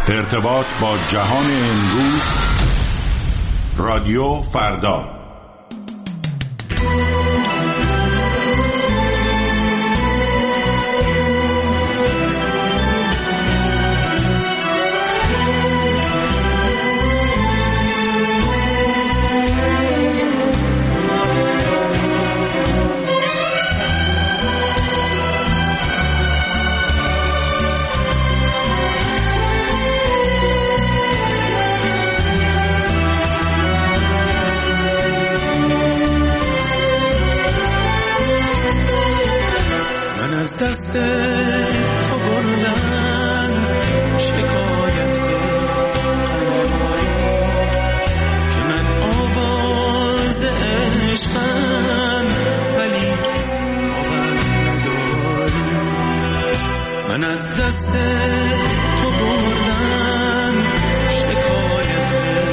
ارتباط با جهان امروز، رادیو فردا. دست تو بردن شکایت قناری که من آواز عشقم ولی باور نداری. من از دست تو بردن شکایت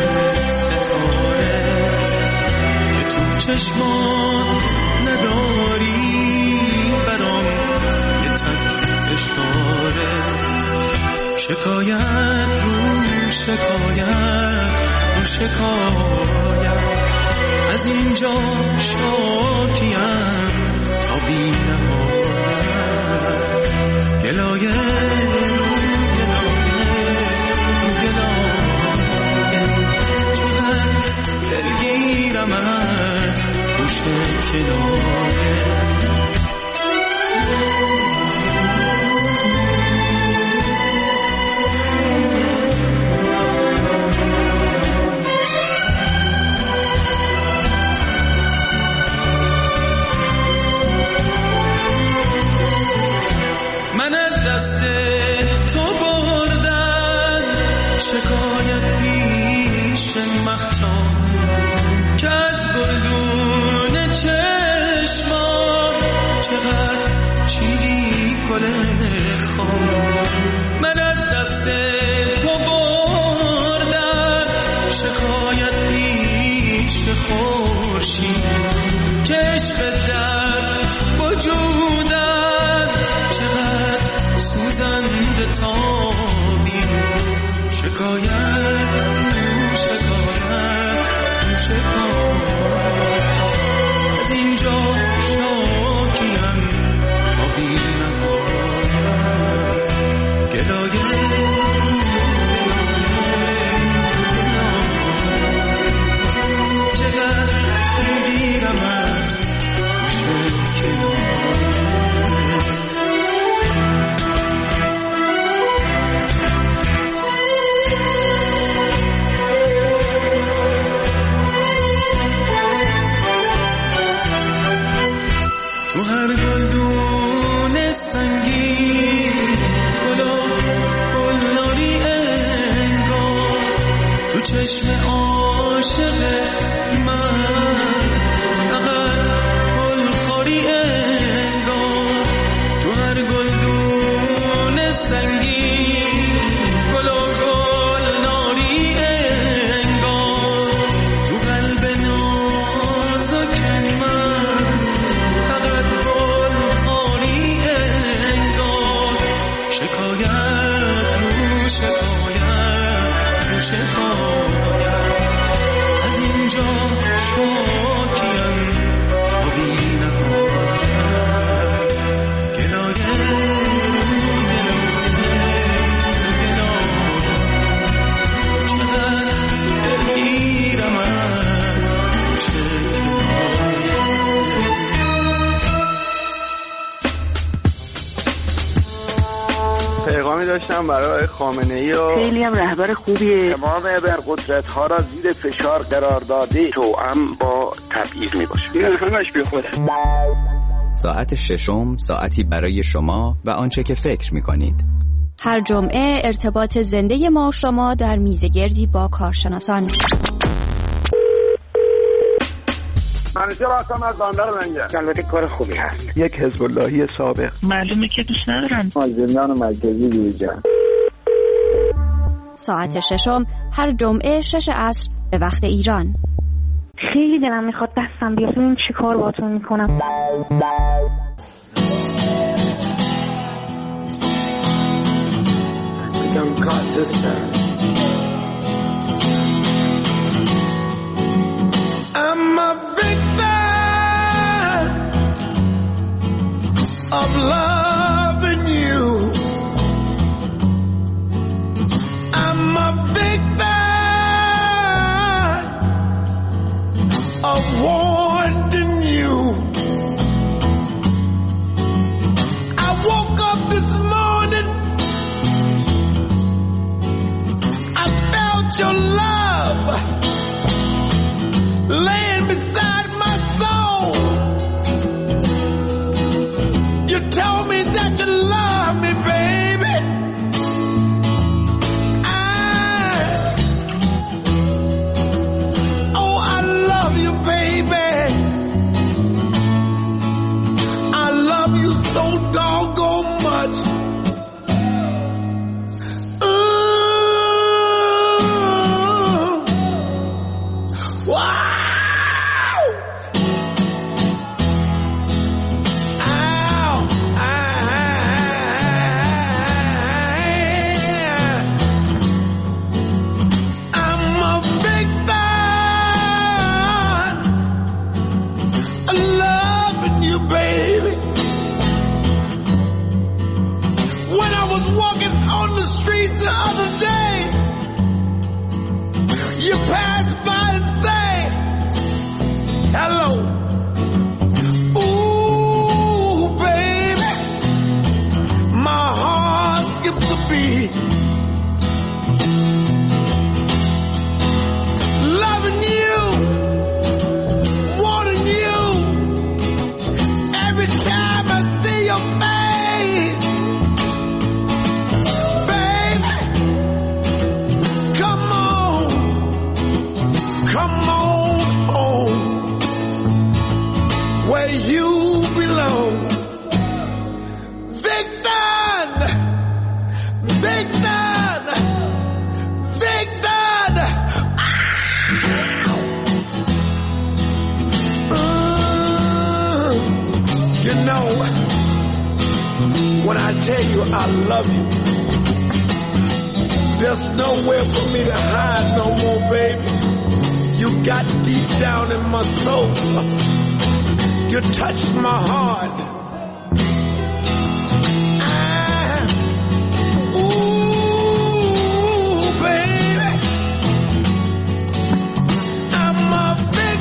ستاره که تو چشمان نداری. شکایت رو شکایت رو شکایت از اینجا شاکیم تا بی نهایت. گلایه رو گلایه رو گلایه چقدر دلگیرم از پشت کنایه. من از دست تو بردم شکایت پیش خورشید که عشق در وجودم چقدر سوزنده تابی. شکایت رو شکایت رو شکایت از اینجا شاکیم تا بی نهایت. گلایه چقدر میرم از گوشه تو هر گلدون سنگین گلناری انگار تو چشم عاشق من فقط گلخوری انگار. تو هر گلدون سنگین گلناری انگار تو قلب نازک من فقط گلخوری انگار. شکایت رو شکایت رو شکایت از اینجا شاکیم تا بی نهایت. گلایه رو گلایه چقدر دلگیرم از پیغامی داشتم برای خامنه‌ای و خیلی هم رهبر خوبیه. تمام ابرقدرت‌ها را زیر فشار قرار داده توأم با تبعیض میباشه. این همش بی خوده. ساعت ششم، ساعتی برای شما و آنچه که فکر میکنید. هر جمعه ارتباط زنده ما شما در میزگردی با کارشناسان. منیژه راستم از بندر منگه. البته کار خوبی هست. یک حزب اللهی سابق. معلومه که دوست ندارن. زندان مرکزی بیرجان. ساعت ششم هر جمعه 6 عصر به وقت ایران. خیلی دلم میخواد دستم بیاد ببینم چی کار باهاتون میکنم. I'm caught this time. I'm a victim of loving you. I'm a victim of wanting you. I woke up this morning, I felt your love laying beside my soul. You told me that you love me, baby. I love you, baby. I love you so doggone much. Wow! Ow! I'm a victim of loving you, baby. When I was walking on the streets the other day, you passed by and say, hello. Ooh, baby, my heart skips a beat. Loving you, wanting you, every time I see your face. Baby, come on home, where you belong. Victor, Victor, Victor. You know, when I tell you I love you, there's nowhere for me to hide no more, baby. You got deep down in my soul. You touched my heart. Ooh, baby, I'm a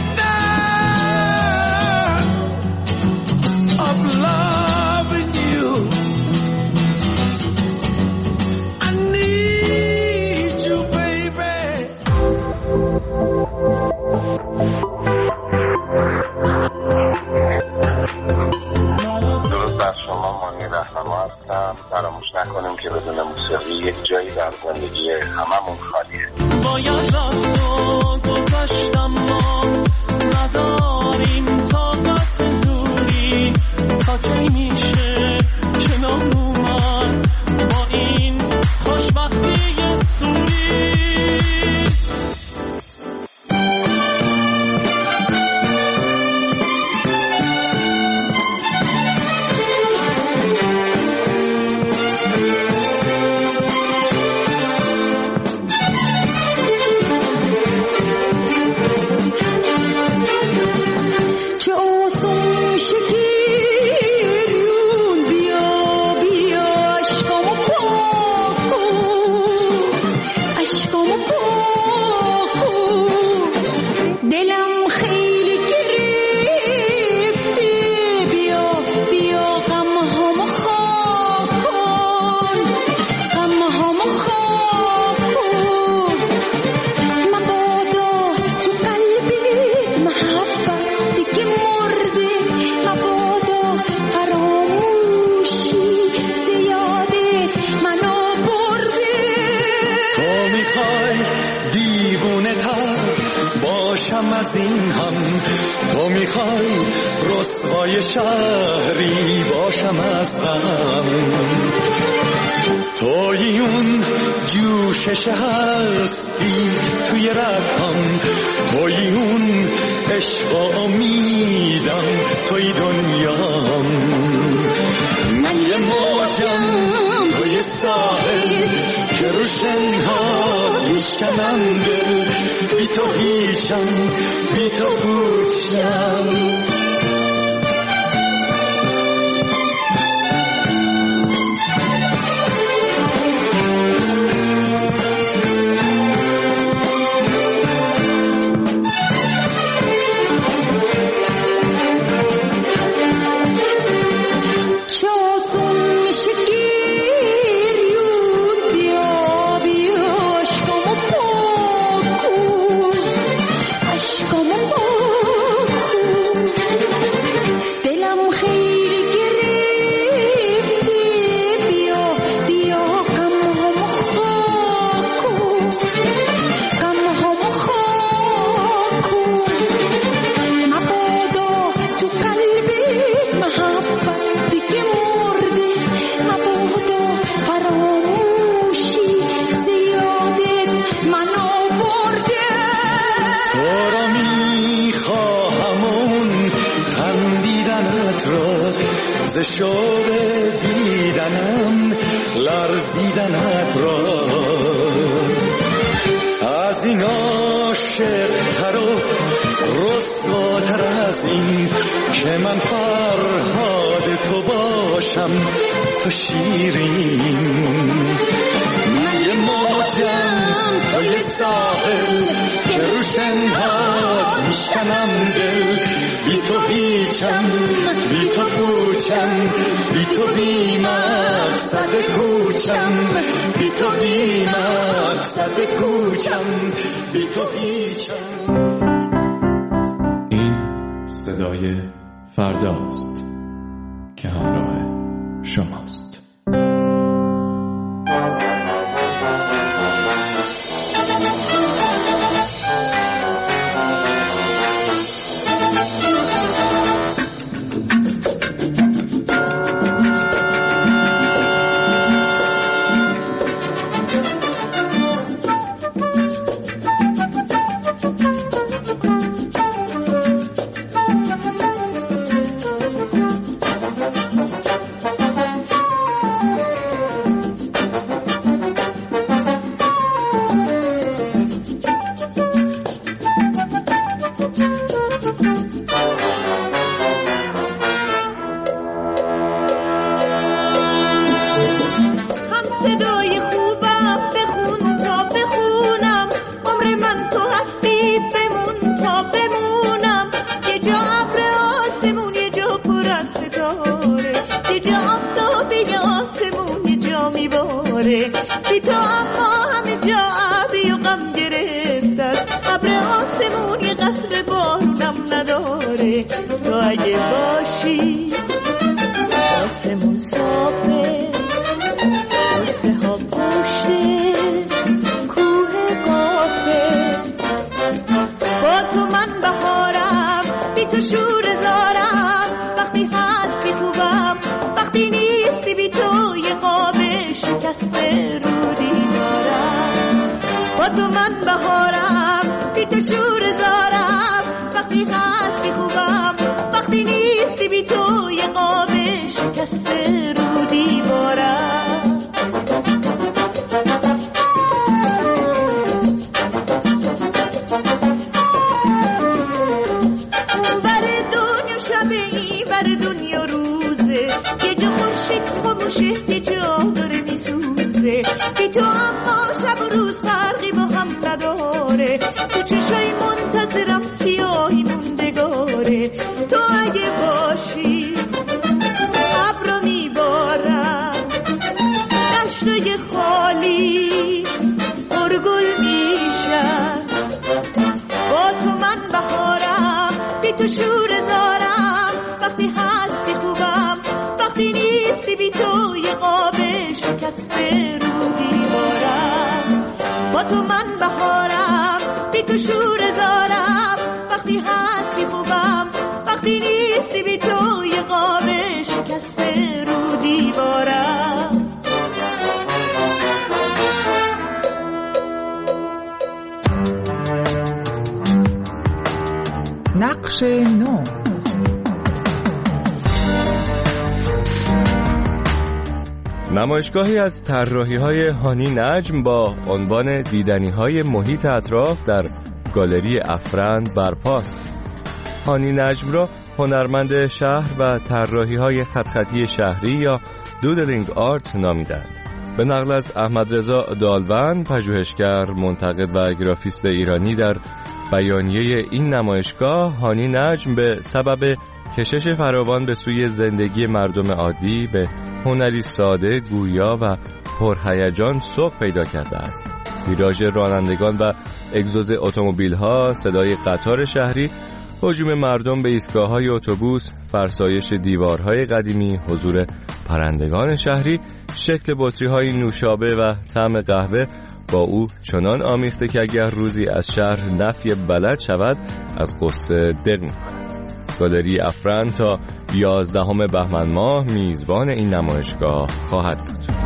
victim of loving you. I need you, baby. درود بر شما، مانی رهنما هستم. فراموش نکنیم که بدون موسیقی یک جایی در زندگی هممون خالیه. باید رفت و گذشتم، ما نداریم طاقت دوری. تا کی میشه کنار اومد با این خوشبختی سوری؟ از این هم تو میخوای رسوای شهری باشم از غم، توی اون جوشش هستی توی رگم، توی اون عشق و امیدم، توی دنیام. من یه موجم توی توی ساحل که رو شنهاد میشکنم دل، بی تو هیچم بی تو پوچم. شوق دیدنم لرزیدنت را، از این عاشق‌تر و رسواتر از این که من فرهاد تو باشم تو شیرین. من یه موجم توی ساحل که رو شنهاد میشکنم دل، بی تو هیچم بی تو پوچم، بی تو بی مقصد کوچم، بی تو بی مقصد کوچم، بی تو هیچم. این صدای فرداست که همراه شماست. تو اگه باشی آسمون صافه، قصه ها پشته کوه قافه، با تو من بهارم، بی تو شور زارم، وقتی هستی خوبم، وقتی نیستی بی تو یه قاب شکسته رو دیوارم. با تو من بهارم، بی تو شور زارم، وقتی هستی خوبم، وقتی نیستی بی تو یه قاب شکسته رو دیوارم. اون بر دنیا شبه، این بر دنیا روزه، یه جا خورشید خاموشه، یه جا داره میسوزه، بی تو اما شب و روز فرقی با هم نداره، تو چشای منتظرم سیاهی موندگاره. تو اگه باشی ابرو میبارم، دشتای خالی پرگل میشن، با تو من بهارم، بی تو شور زارم، وقتی هستی خوبم، وقتی نیستی بی تو یه قاب شکسته رو دیوارم. با تو من بهارم، بی تو شور زارم، وقتی هستی خوبم، وقتی نیستی بی تو یه قاب شکسته رو دیوارم. نقش نو. نمایشگاهی از طراحی‌های هانی نجم با عنوان دیدنی‌های محیط اطراف در گالری افرند برپاست. هانی نجم را هنرمند شهر و طراحی‌های خطی شهری یا دودلینگ آرت نامیدند. به نقل از احمد رضا دالون، پژوهشگر، منتقد و گرافیست ایرانی، در بیانیه این نمایشگاه، هانی نجم به سبب کشش فراوان به سوی زندگی مردم عادی به هنری ساده، گویا و پرهیجان سوق پیدا کرده است. ویراژ رانندگان و اگزوز اتومبیل‌ها، صدای قطار شهری، هجوم مردم به ایستگاه‌های اتوبوس، فرسایش دیوارهای قدیمی، حضور پرندگان شهری، شکل بطری‌های نوشابه و طعم قهوه با او چنان آمیخته که اگر روزی از شهر نفی بلد شود از غصه دل می‌کند. گالری افرند تا 11 بهمن ماه میزبان این نمایشگاه خواهد بود.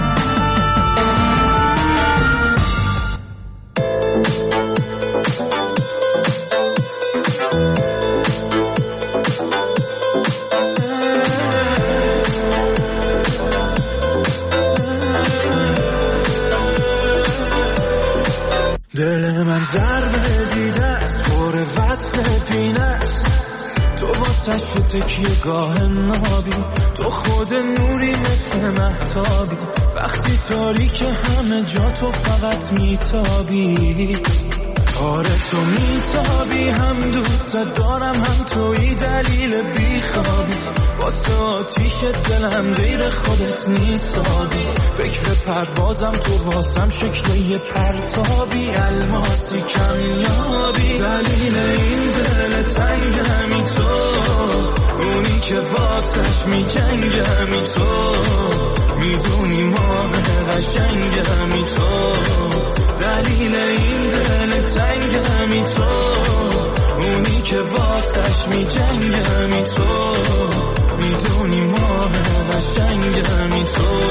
دل من ضربه دیده است، پر وصل پینه است، تو واسه شو تکیه‌گاه نابی، تو خود نوری مثل مهتابی، وقتی تاریک همه جا تو فقط میتابی. آره تو میتابی، هم دوست دارم هم توی دلیل بیخوابی، واسه آتیش دلم غیر خودت نیستابی، فکر پروازم تو واسم شکل یه پرتابی، الماسی کمیابی، دلیل این دل تنگمی تو، اونی که واسش میجنگمی تو، میدونی ماه قشنگمی تو، دلیل این دل تنگمی تو، اونی که واسش میجنگمی تو، میدونی ماه قشنگمی تو.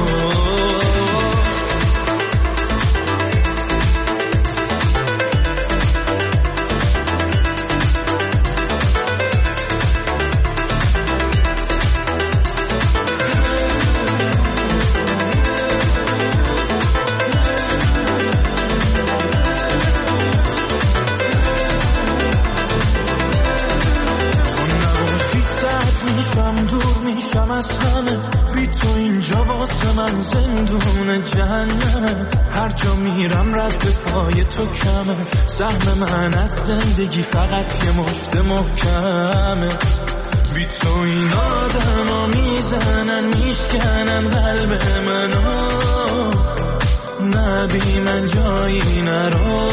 از همه بی تو اینجا واسه من زندون جهنمه، هر جا میرم رد پای تو کمه، سهم من از زندگی فقط یه مشت محکمه، بی تو این آدم ها میزنن میشکنن قلب منو، نبی من جایی نرو،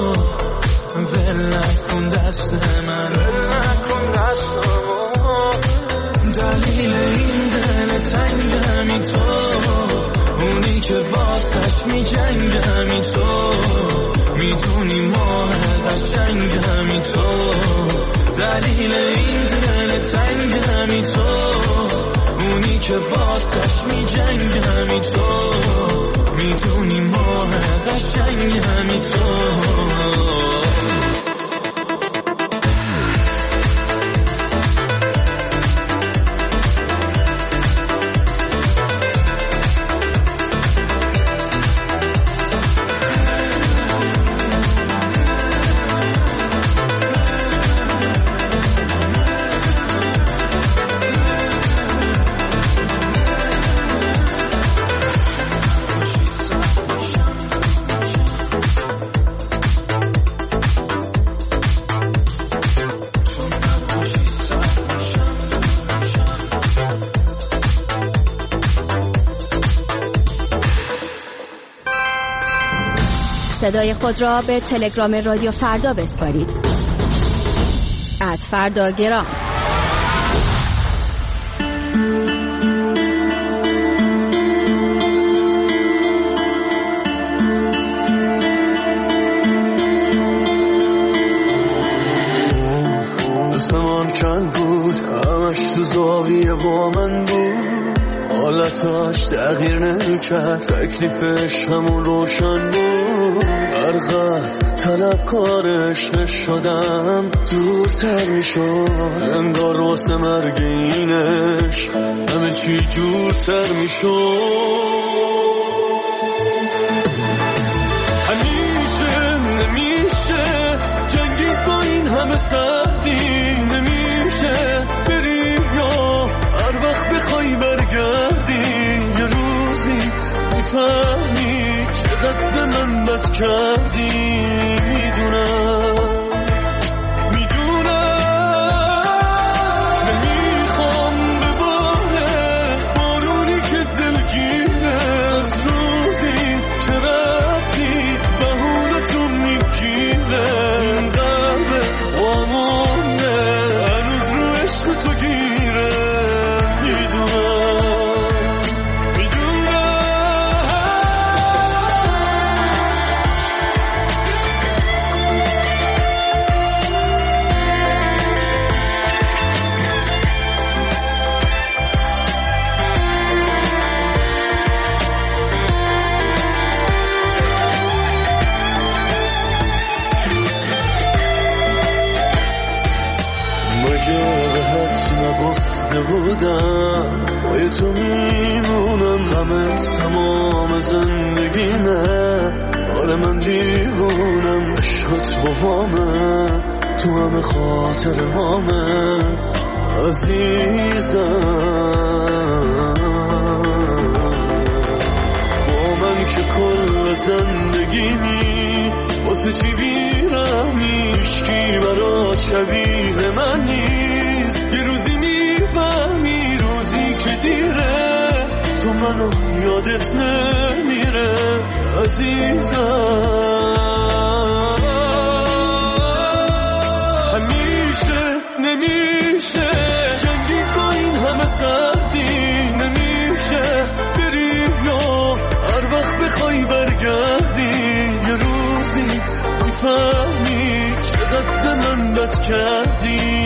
ول نکن دست من، ول نکن دستمو، دلیل این دل تنگمی تو، اونی که واسش میجنگمی تو، میدونی ماه قشنگمی تو، دلیل این دل تنگمی تو، اونی که واسش میجنگمی تو، میدونی ماه قشنگمی تو. صدای خود را به تلگرام رادیو فردا بسپارید. @فرداگرام. زمان چند بود همش تو زاویه با من بود، حالتاش تغییر نمیکرد، تکلیفش همون روشن بود. هرقدر طلبکارش نشدم دورتر میشد، انگار واسه مرگ اینش همه چی جورتر میشد. همیشه نمیشه جنگید با این همه سردی، نمیشه بری یا هر وقت بخوای برگردی. یه روزی میفهمی چقدر به من بد کردی. میدونم نمیخوام بباره بارونی که دلگیره، از روزی که رفتی بهونتون میگیره. این قلبه وامونه هنوز رو عشق تو گیره. نگفته بودم با تو میمونم، غمت تمام زندگیمه. آره من دیوونم، عشقت با همه تو همه خاطر همه عزیزم. با من که کل زندگیمی واسه چی بیرم، هیچکی برات شبیه من نیست. یه روزی میفهمی روزی که دیره، تو منو یادت نمیره عزیزم. همیشه نمیشه جنگی با این همه سردی، نمیشه بری یا هر وقت بخوای برگردی. یه روزی میفهمی چقدر به من بد کردی.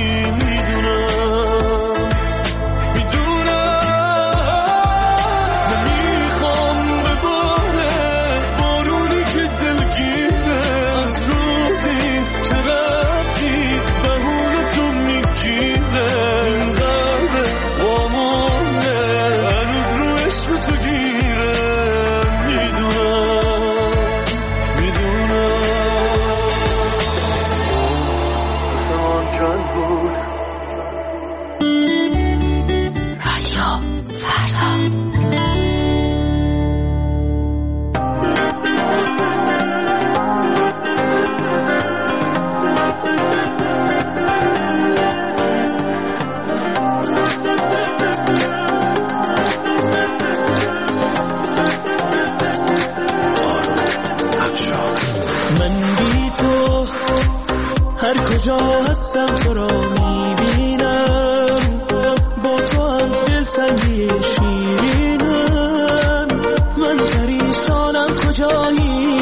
کجا هستم تو را میبینم، با تو هم دلتنگی شیرینم. من پریشانم کجایی،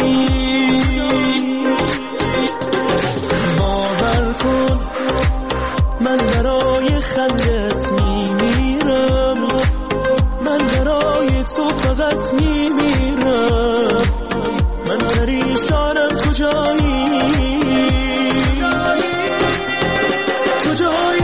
باور کن من برای خندت میمیرم، من برای تو فقط میمیرم. من پریشانم کجایی، کجایی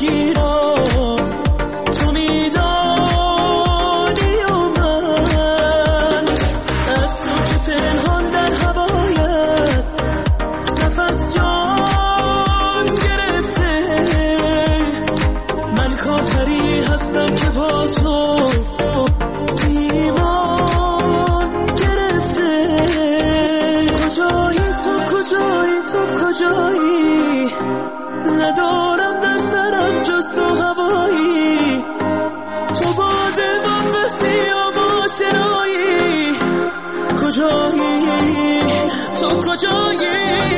میگیرم تو میدانی و من از تو که پنهان در هوایت نفس جان گرفته من خاطری هستم که با تو ایمان گرفته کجایی ندارم در سرم جز تو هوایی تو با دلم بسیار آشنایی کجایی تو کجایی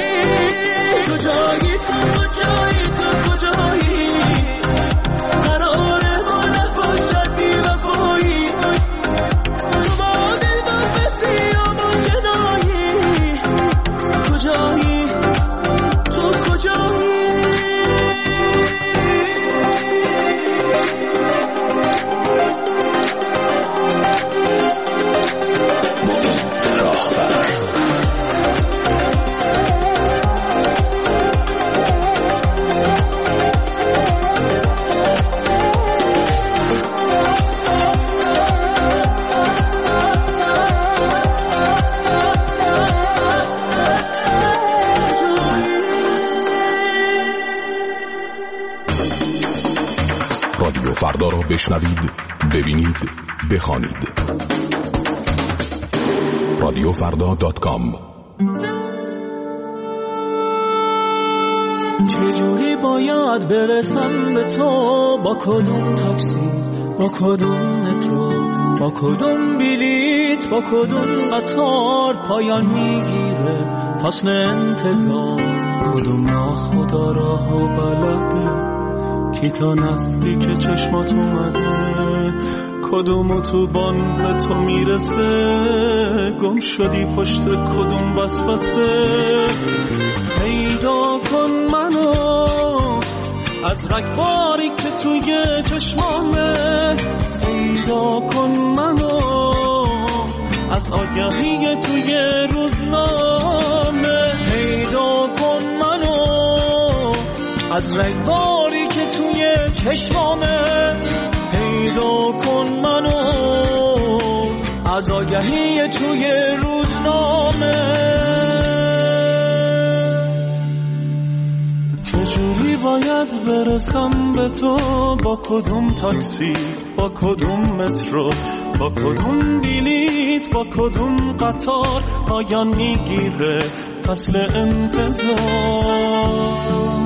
قرار ما نباشد بی‌وفایی تو با دلم بسیار آشنایی کجایی تو کجایی رادیو فردا را بشنوید، ببینید، بخوانید. radiofrda.com. چجوری باید برسم به تو؟ با کدوم تاکسی، با کدوم مترو، با کدوم بلیت، با کدوم قطار پایان میگیره فصل انتظار؟ کدوم ناخدا راه و بلده کی تا نزدیک چشمات اومده؟ کدوم اتوبان به تو میرسه؟ گم شدی پشت کدوم وسوسه؟ پیدا کن منو از رگباری که توی چشمامه، پیدا کن منو از آگهی توی روزنامه، پیدا کن منو از رگباری که توی چشمامه، پیدا کن منو از آگهی توی روزنامه. چجوری باید برسم به تو؟ با کدوم تاکسی، با کدوم مترو، با کدوم بلیت، با کدوم قطار پایان میگیره فصل انتظار؟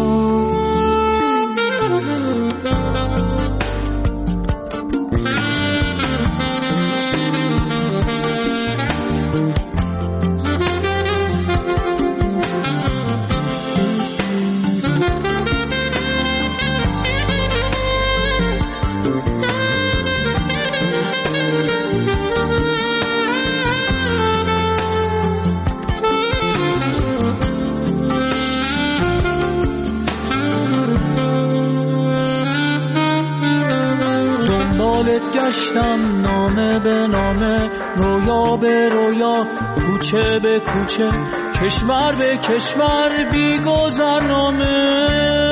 گشتم نامه به نامه، رویا به رویا، کوچه به کوچه، کشور به کشور، بی گذرنامه.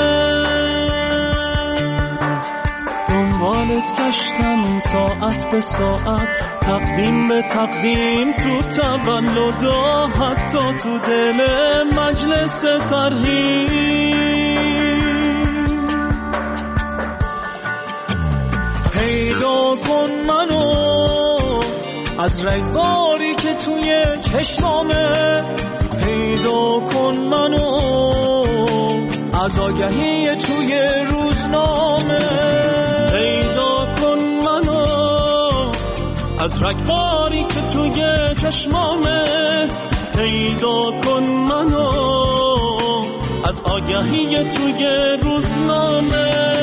دنبالت گشتم ساعت به ساعت، تقویم به تقویم، تو تولدا، حتی تو دل مجلس ترحیم. پیدا کن منو از رگباری که توی چشمامه، پیدا کن منو از آگهی توی روزنامه، پیدا کن منو از رگباری که توی چشمامه، پیدا کن منو از آگهی توی روزنامه.